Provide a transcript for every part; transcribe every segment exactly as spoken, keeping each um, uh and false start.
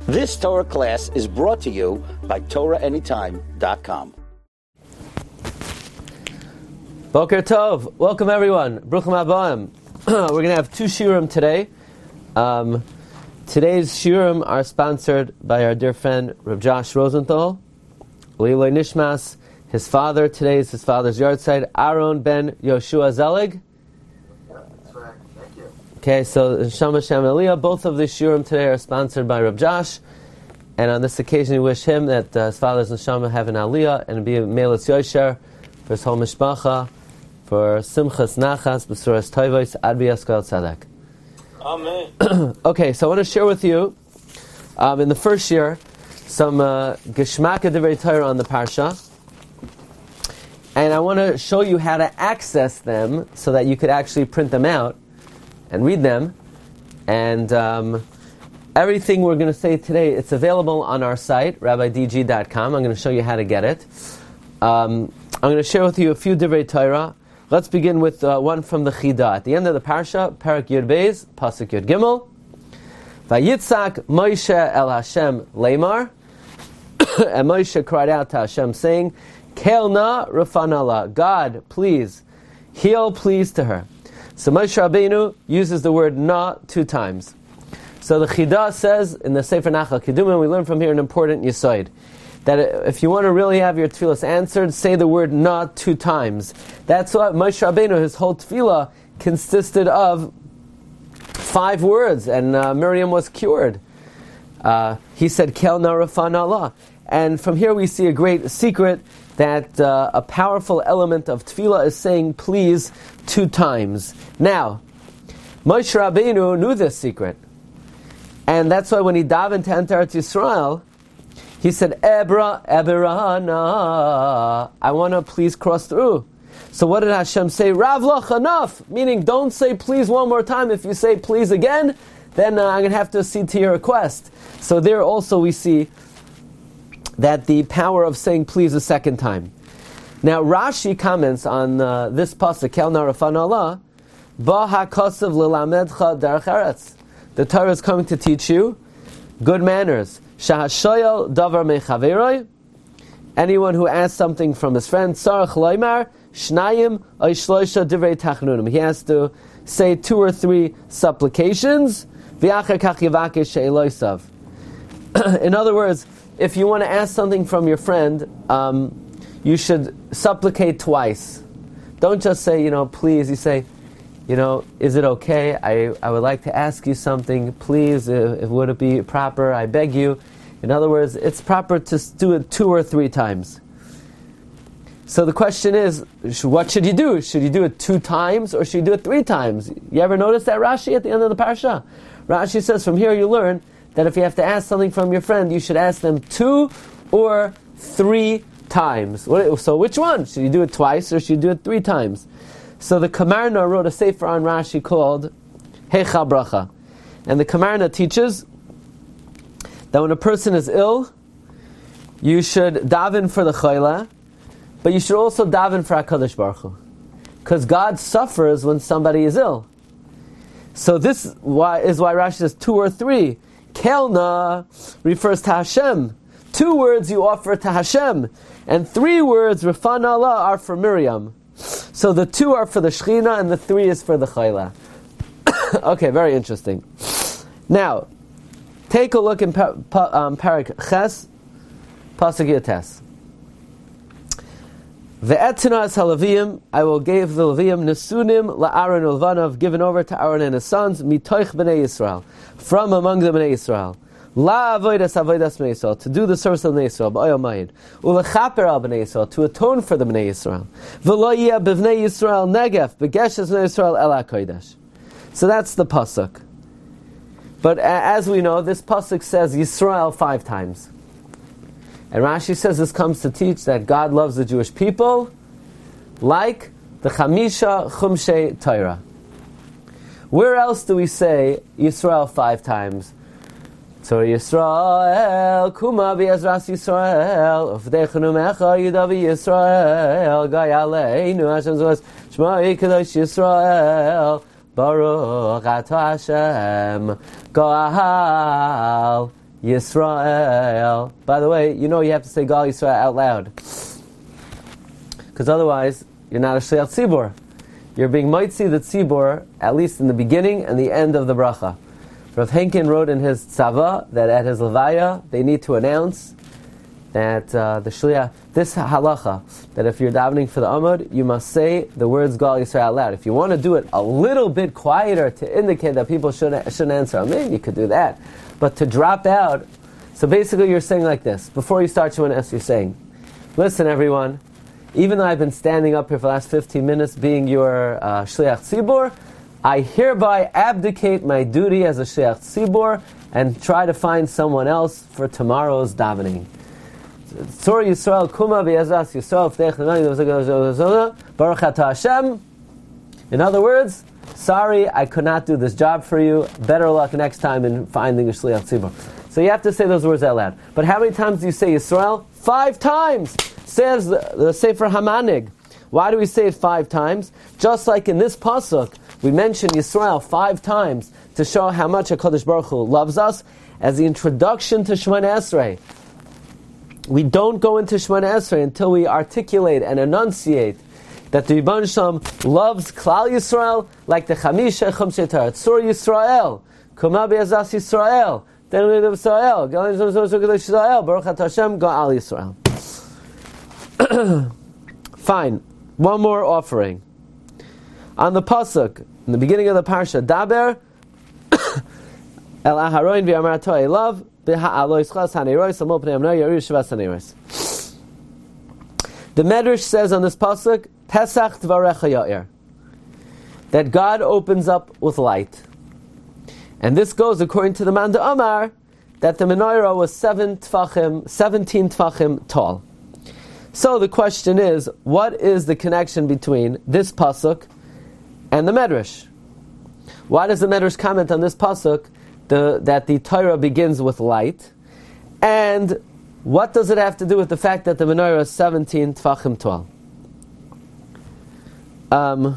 This Torah class is brought to you by Torah Anytime dot com. Boker Tov, welcome everyone. Bruchim Habayim. We're going to have two shiurim today. Um, today's shiurim are sponsored by our dear friend Rav Josh Rosenthal. Leiloi Nishmas, his father. Today is his father's yahrzeit, Aaron ben Yoshua Zelig. That's right. Thank you. Okay, so Shama Shem and Aliyah, both of the shiurim today are sponsored by Rav Josh. And on this occasion, we wish him that uh, his father's neshama have an aliyah and be a meilus yosher for his whole mishpacha, for simchas nachas, b'suras toivos, ad b'yaskal tzedek. Amen. Okay, so I want to share with you, um, in the first year, some uh, geshmaka divrei Torah on the parsha, and I want to show you how to access them so that you could actually print them out and read them. And um, everything we're going to say today, it's available on our site, rabbi d g dot com. I'm going to show you how to get it. Um, I'm going to share with you a few divrei Torah. Let's begin with uh, one from the Chida. At the end of the parsha, Parak Yud Beis, Pasuk Yud Gimel. Vayitzak Moshe el Hashem leimar. And Moshe cried out to Hashem, saying, Kelna Rafanala, God, please, heal please to her. So Moshe Rabbeinu uses the word na two times. So the Chida says, in the Sefer Nachal Kedumah, we learn from here an important yesod, that if you want to really have your tefillas answered, say the word na two times. That's what Moshe Rabbeinu, his whole tefillah, consisted of five words, and uh, Miriam was cured. Uh, he said, Kel na rafan Allah. And from here we see a great secret, that uh, a powerful element of tefillah is saying please two times. Now, Moshe Rabbeinu knew this secret. And that's why when he davened to enter Eretz Yisrael, he said, Ebra, Eberana, I want to please cross through. So what did Hashem say? Rav lach, enough! Meaning, don't say please one more time. If you say please again, then uh, I'm going to have to accede to your request. So there also we see that the power of saying please a second time. Now Rashi comments on uh, this pasuk, Kel na rafan Allah, Ba ha'kosav l'lamedcha derech eretz. The Torah is coming to teach you good manners. Shahashoyel davar mechaveroi. Anyone who asks something from his friend, Sarach loymar shnayim oy shloisha divrei tachnunim. He has to say two or three supplications. V'acher kach yivakesh she'eloisav. In other words, if you want to ask something from your friend, um, you should supplicate twice. Don't just say, you know, please. You say, you know, is it okay? I, I would like to ask you something. Please, uh, would it be proper? I beg you. In other words, it's proper to do it two or three times. So the question is, what should you do? Should you do it two times or should you do it three times? You ever notice that Rashi at the end of the parsha? Rashi says, from here you learn that if you have to ask something from your friend, you should ask them two or three times. So which one? Should you do it twice or should you do it three times? So the Kamarna wrote a sefer on Rashi called Heicha Bracha. And the Kamarna teaches that when a person is ill, you should daven for the chayla, but you should also daven for HaKadosh Baruch Hu. Because God suffers when somebody is ill. So this is why, is why Rashi says two or three. Kelna refers to Hashem. Two words you offer to Hashem. And three words, Rafan Allah, are for Miriam. So the two are for the Shechina and the three is for the Chayla. Okay, very interesting. Now, take a look in pa- pa- um, Parak Ches, Pasuk Yates. Ve'etinas haLeviyim, I will give the Leviyim Nesunim la'Aaron ulvanav, given over to Aaron and his sons, mitoich b'nei Yisrael, from among the b'nei Yisrael. La avodas avodas b'nei Yisrael, to do the service of b'nei Yisrael, b'oyel mayid. Ulechaper al b'nei Yisrael, to atone for the b'nei Yisrael. V'lo yeh b'nei Yisrael negef, b'geshes b'nei Yisrael el ha'kodesh. So that's the pasuk. But uh, as we know, this pasuk says Yisrael five times. And Rashi says this comes to teach that God loves the Jewish people like the Chamisha Chumshei Torah. Where else do we say Yisrael five times? So Yisrael, Kuma B'Ezras Yisrael, Ufdechenu Mecha Yudavi Yisrael, Gayaleinu Hashem Zos, Shema Yikadosh Yisrael, Baruch Ato Hashem, Goahal Yisrael. By the way, you know you have to say Gal Yisrael out loud. Because otherwise, you're not a Shliach Tzibor. You're being Moitzi the Tzibor, at least in the beginning and the end of the bracha. Rav Henkin wrote in his tzava that at his levaya, they need to announce that uh, the Shliach, this halacha, that if you're davening for the Amud, you must say the words Gal Yisrael out loud. If you want to do it a little bit quieter to indicate that people shouldn't, shouldn't answer Amen, you could do that. But to drop out, so basically you're saying like this. Before you start Shemona Esrei, you're saying, listen everyone, even though I've been standing up here for the last fifteen minutes being your uh, Shliach Tzibor, I hereby abdicate my duty as a Shliach Tzibor and try to find someone else for tomorrow's davening. Tzor Yisrael Kuma V'Yazas Yisrael V'Tech Baruch Atah Hashem. In other words, sorry, I could not do this job for you. Better luck next time in finding a Shliach Tzibor. So you have to say those words out loud. But how many times do you say Yisrael? Five times! Says the, the Sefer Hamanig. Why do we say it five times? Just like in this pasuk, we mention Yisrael five times to show how much HaKadosh Baruch Hu loves us as the introduction to Shemona Esrei. We don't go into Shemona Esrei until we articulate and enunciate that the Rebbeinu Shalom loves Klal Yisrael like the Chamisha Chumshei Torah. Tzur Yisrael, Kuma B'Yazas Yisrael, then we live Yisrael, Yisrael, Baruch Atah Hashem, Ga'al Yisrael. Fine. One more offering. On the pasuk, in the beginning of the parsha, Daber El Aharon v'Amar Torah Elav b'Ha'alo Yischas Haneiros Amol Pnei Amnei Yarir Shavas Haneiros. The Medrash says on this pasuk, Pesach Dvarecha Yair, that God opens up with light. And this goes according to the Manda Amar that the menorah was seven tfachim, seventeen tfachim tall. So the question is, what is the connection between this pasuk and the Medrash? Why does the Medrash comment on this pasuk the, that the Torah begins with light? And what does it have to do with the fact that the menorah is seventeen tfachim tall? Um,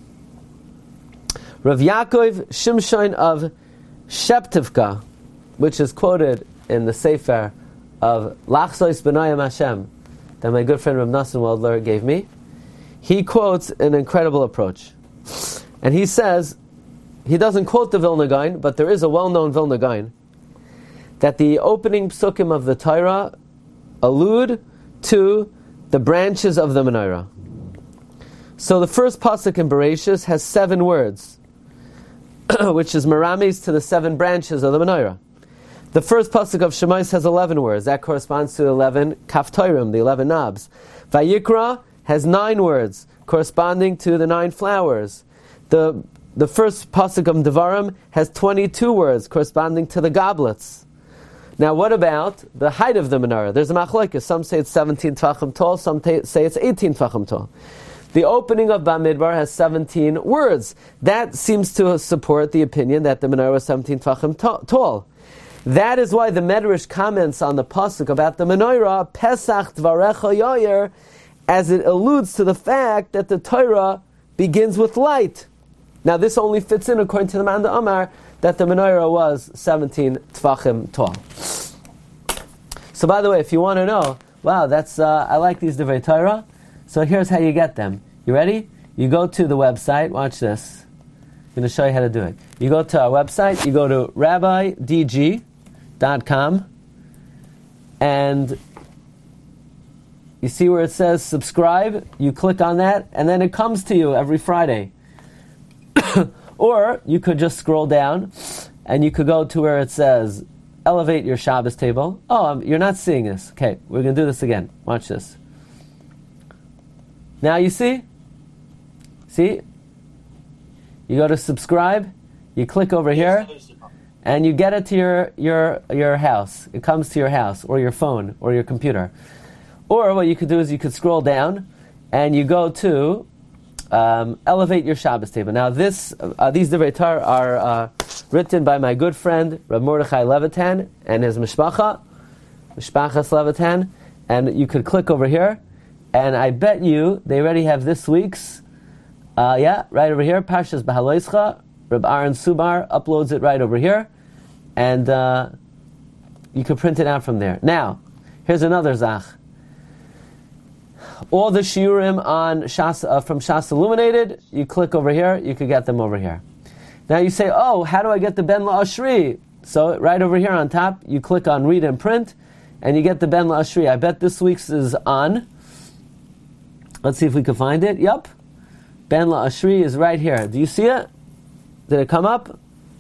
Rav Yaakov Shimshon of Sheptivka, which is quoted in the Sefer of Lachsois B'nayim Hashem, that my good friend Rav Nassim Waldler gave me, he quotes an incredible approach. And he says, he doesn't quote the Vilna Gaon, but there is a well-known Vilna Gaon, that the opening psukim of the Torah allude to the branches of the menorah. So the first pasuk in Bereshis has seven words, which is meramis to the seven branches of the menorah. The first pasuk of Shemais has eleven words. That corresponds to eleven kaftorim, the eleven knobs. Vayikra has nine words, corresponding to the nine flowers. The the first pasuk of Devarim has twenty-two words, corresponding to the goblets. Now, what about the height of the menorah? There's a machlokes. Some say it's seventeen tfachim tall. Some t- say it's eighteen tfachim tall. The opening of Bamidbar has seventeen words. That seems to support the opinion that the menorah is seventeen tfachim t- tall. That is why the Medrash comments on the pasuk about the menorah, Pesach Dvarecha Yair, as it alludes to the fact that the Torah begins with light. Now, this only fits in according to the Manda Amar that the menorah was seventeen tfachim tall. So, by the way, if you want to know, wow, that's uh, I like these Divrei Torah. So here's how you get them. You ready? You go to the website. Watch this. I'm going to show you how to do it. You go to our website. You go to rabbi d g dot com, and you see where it says subscribe. You click on that, and then it comes to you every Friday. Or you could just scroll down, and you could go to where it says elevate your Shabbos table. Oh, um, you're not seeing this. Okay, we're going to do this again. Watch this. Now you see? See? You go to subscribe, you click over here, and you get it to your, your, your house. It comes to your house, or your phone, or your computer. Or what you could do is you could scroll down, and you go to um, elevate your Shabbos table. Now this, uh, these Divrei Torah are uh, written by my good friend Rav Mordechai Levitan and his mishpacha, Mishpachas Levitan, and you could click over here, and I bet you they already have this week's, uh, yeah, right over here, Parshas Behaloischa. Reb Aaron Subar uploads it right over here, and uh, you could print it out from there. Now, here's another zach. All the shiurim on Shas, uh, from Shas Illuminated, you click over here, you could get them over here. Now you say, oh, how do I get the Ben La'ashri? So right over here on top, you click on read and print, and you get the Ben La'ashri. I bet this week's is on. Let's see if we can find it. Yup. Ben La'ashri is right here. Do you see it? Did it come up?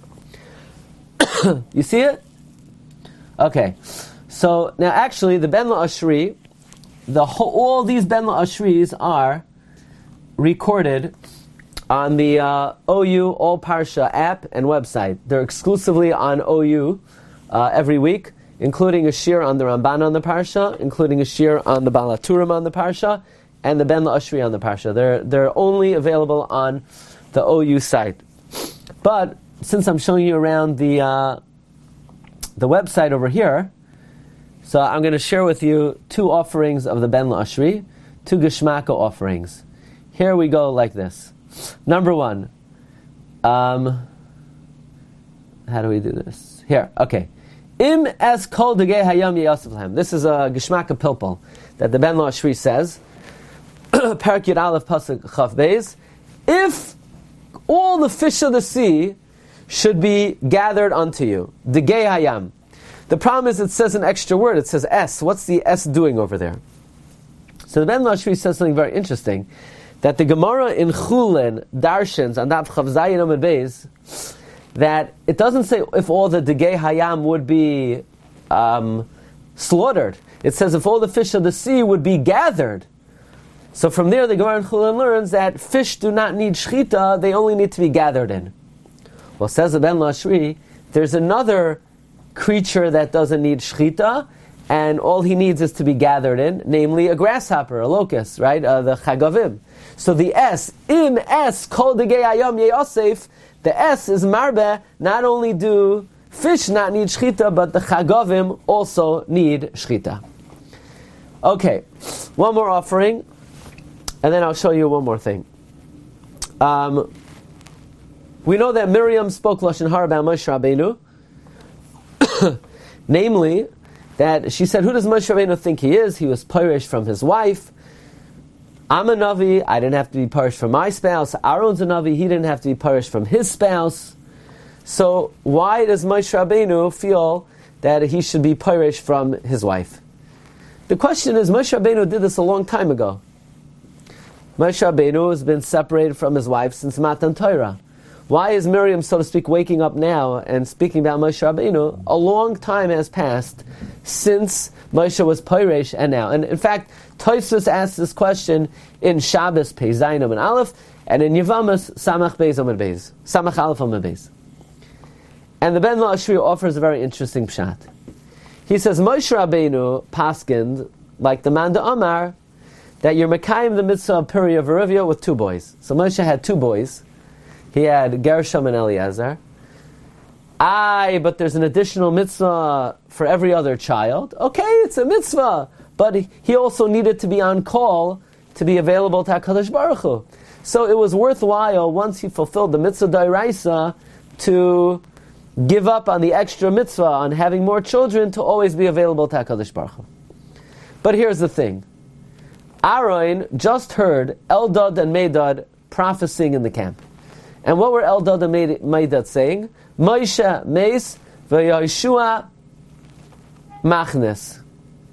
You see it? Okay. So now actually the Ben La'ashri, the whole, all these Ben La'ashris are recorded on the uh, O U All Parsha app and website. They're exclusively on O U uh, every week, including a shir on the Ramban on the Parsha, including a shir on the Baal HaTurim on the Parsha, and the Ben La'ashri on the Parsha. They're, they're only available on the O U site. But since I'm showing you around the uh, the website over here, so I'm going to share with you two offerings of the Ben La'ashri, two Geshmaka offerings. Here we go like this. Number one, um, how do we do this? Here, okay. Im es kol degei hayam yeyasef lahem. This is a Geshmaka pilpul that the Ben La'ashri says. Parak Yud Aleph Pasuk Chaf Beis. If all the fish of the sea should be gathered unto you, degei hayam. The problem is it says an extra word. It says S. What's the S doing over there? So the Ben La'ashri says something very interesting. That the Gemara in Chulin darshans on Daf Chav Zayin Amud Beis that it doesn't say if all the degei hayam would be um, slaughtered. It says if all the fish of the sea would be gathered. So from there the Gemara in Chulin learns that fish do not need shchita; they only need to be gathered in. Well, says the Ben La'ashri, there's another creature that doesn't need shchita, and all he needs is to be gathered in, namely a grasshopper, a locust, right? Uh, the chagavim. So the S, im S, kol degei hayam yeyasef, the S is marbe, not only do fish not need shchita, but the chagavim also need shchita. Okay, one more offering, and then I'll show you one more thing. Um, we know that Miriam spoke Lashon Hara about Moshe Rabbeinu, namely, that she said, who does Moshe Rabbeinu think he is? He was parish from his wife. I'm a Navi, I didn't have to be parish from my spouse. Aaron's a Navi, he didn't have to be parish from his spouse. So why does Moshe Rabbeinu feel that he should be parish from his wife? The question is, Moshe Rabbeinu did this a long time ago. Moshe Rabbeinu has been separated from his wife since Matan Torah. Why is Miriam, so to speak, waking up now and speaking about Moshe Rabbeinu? A long time has passed since Moshe was Peiresh and now. And in fact, Tosfos asked this question in Shabbos, Pei Zayin Amud Aleph, and in Yevamos, Samach Beis Amud Beis, Samach Aleph Amud Beis. And the Ben La'ashri offers a very interesting pshat. He says, Moshe Rabbeinu paskind, like the Manda Amar, that you're Mekayim the mitzvah of Puri of Eruvia with two boys. So Moshe had two boys. He had Gershom and Eliezer. Aye, but there's an additional mitzvah for every other child. Okay, it's a mitzvah. But he also needed to be on call to be available to HaKadosh Baruch Hu. So it was worthwhile, once he fulfilled the mitzvah d'oraisa, to give up on the extra mitzvah, on having more children, to always be available to HaKadosh Baruch Hu. But here's the thing. Aaron just heard Eldad and Medad prophesying in the camp. And what were Eldad and Medad saying? Moshe meis v'Yeshua machnes.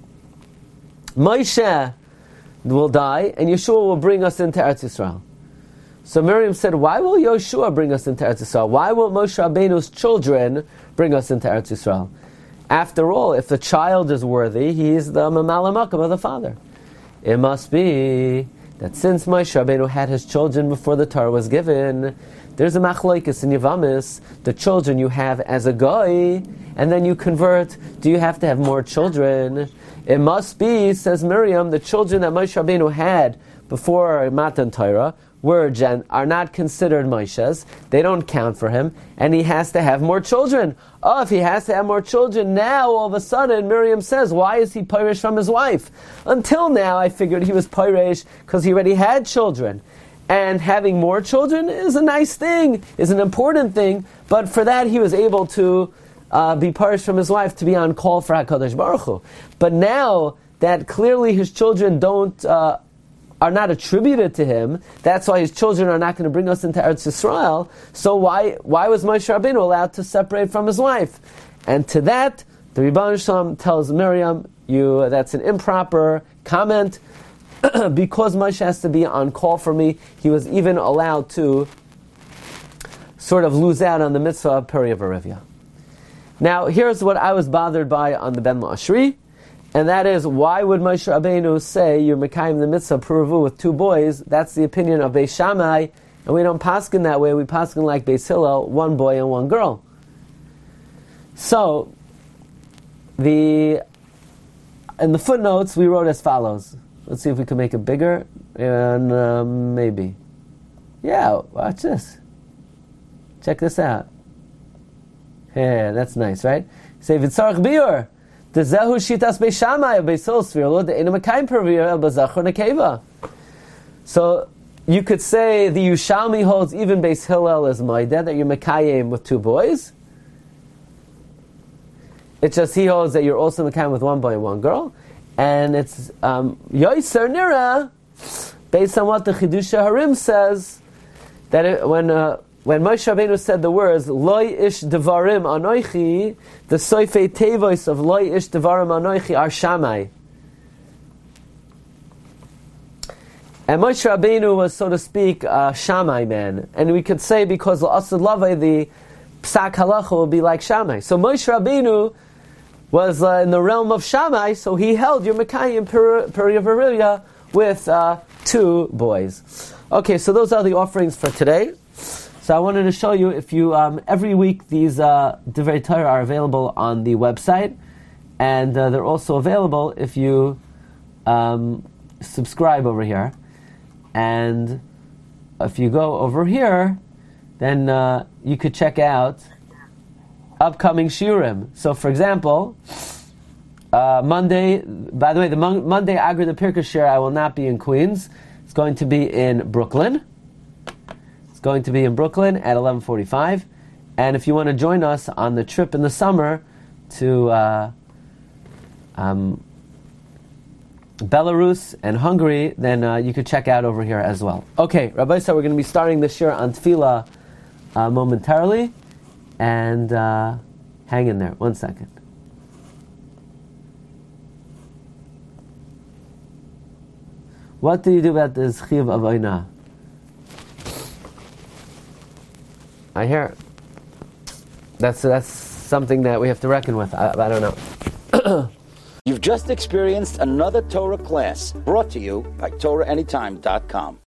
Moshe will die, and Yeshua will bring us into Eretz Yisrael. So Miriam said, why will Yeshua bring us into Eretz Yisrael? Why will Moshe Rabbeinu's children bring us into Eretz Yisrael? After all, if the child is worthy, he is the Mamala Makam of the father. It must be that since Moshe Rabbeinu had his children before the Torah was given, there's a machlokes in Yavamis, the children you have as a goy, and then you convert, do you have to have more children? It must be, says Miriam, the children that Moshe Rabbeinu had before Matan Torah were gen- are not considered Moshe's. They don't count for him, and he has to have more children. Oh, if he has to have more children, now all of a sudden Miriam says, why is he Peiresh from his wife? Until now I figured he was Peiresh because he already had children. And having more children is a nice thing, is an important thing, but for that he was able to uh, be parish from his wife to be on call for HaKadosh Baruch Hu. But now that clearly his children don't uh, are not attributed to him, that's why his children are not going to bring us into Eretz Yisrael. So why why was Moshe Rabbeinu allowed to separate from his wife? And to that, the Rebbeinu Shalom tells Miriam, "You that's an improper comment because Moshe has to be on call for me. He was even allowed to sort of lose out on the mitzvah of Peri Verivia." Now, here's what I was bothered by on the Ben La'ashri, and that is, why would Moshe Rabbeinu say you're Mekayim the mitzvah Peruvu with two boys? That's the opinion of Beis Shammai, and we don't paskin that way. We paskin like Beis Hillel, one boy and one girl. So, the in the footnotes we wrote as follows. Let's see if we can make it bigger, and uh, maybe. Yeah, watch this. Check this out. Yeah, that's nice, right? Say v'tzarich biur. Dezehu shitas Beis Shammai Beis Hillel svirlo de'ena mekayim pervira b'zachor nekeva. So you could say the Yushalmi holds even Beis Hillel is moeded that you're mekayim with two boys. It's just he holds that you're also mekayim with one boy and one girl, and it's um, yoiser nira based on what the Chidusha Harim says that it, when. Uh, When Moshe Rabbeinu said the words "Loi ish devarim anoichi," the soifei tevos of "Loi ish devarim anoichi" are Shammai, and Moshe Rabbeinu was, so to speak, a Shammai man, and we could say because l'asad lavai the psak halacha will be like Shammai. So Moshe Rabbeinu was uh, in the realm of Shammai, so he held your Mekayim Peri Verivia with uh, two boys. Okay, so those are the offerings for today. So I wanted to show you, if you um, every week these uh, Divrei Torah are available on the website, and uh, they're also available if you um, subscribe over here. And if you go over here, then uh, you could check out upcoming shiurim. So, for example, uh, Monday. By the way, the Mon- Monday Agra the Pirkei Shir I will not be in Queens. It's going to be in Brooklyn. Going to be in Brooklyn at eleven forty-five, and if you want to join us on the trip in the summer to uh, um, Belarus and Hungary, then uh, you could check out over here as well. Okay, Rabbi said we're going to be starting this year on Tefillah uh, momentarily, and uh, hang in there one second. What do you do about this Chiv Avoina? I hear that's that's something that we have to reckon with. I, I don't know. You've just experienced another Torah class brought to you by Torah Anytime dot com.